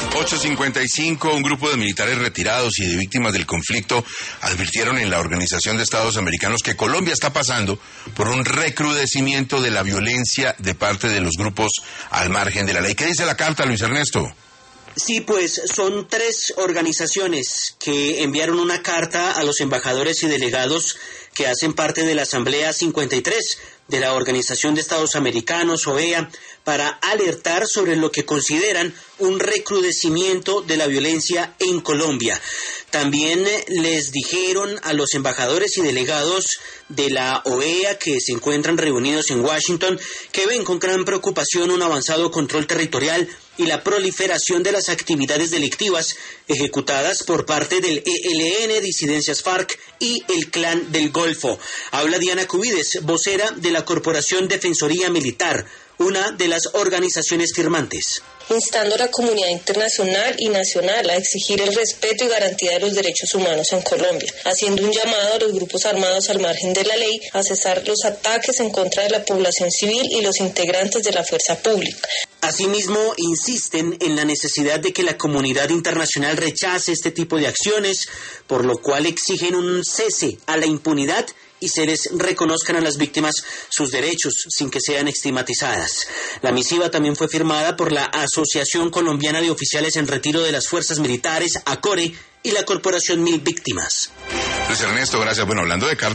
8:55, un grupo de militares retirados y de víctimas del conflicto advirtieron en la Organización de Estados Americanos que Colombia está pasando por un recrudecimiento de la violencia de parte de los grupos al margen de la ley. ¿Qué dice la carta, Luis Ernesto? Sí, pues son 3 organizaciones que enviaron una carta a los embajadores y delegados que hacen parte de la Asamblea 53 de la Organización de Estados Americanos, OEA, para alertar sobre lo que consideran un recrudecimiento de la violencia en Colombia. También les dijeron a los embajadores y delegados de la OEA que se encuentran reunidos en Washington que ven con gran preocupación un avanzado control territorial y la proliferación de las actividades delictivas ejecutadas por parte del ELN, disidencias FARC y el Clan del Golfo. Habla Diana Cubides, vocera de la Corporación Defensoría Militar, una de las organizaciones firmantes. Instando a la comunidad internacional y nacional a exigir el respeto y garantía de los derechos humanos en Colombia, haciendo un llamado a los grupos armados al margen de la ley a cesar los ataques en contra de la población civil y los integrantes de la fuerza pública. Asimismo, insisten en la necesidad de que la comunidad internacional rechace este tipo de acciones, por lo cual exigen un cese a la impunidad y se les reconozcan a las víctimas sus derechos sin que sean estigmatizadas. La misiva también fue firmada por la Asociación Colombiana de Oficiales en Retiro de las Fuerzas Militares, ACORE, y la Corporación Mil Víctimas. Luis Ernesto, gracias. Bueno, hablando de cartas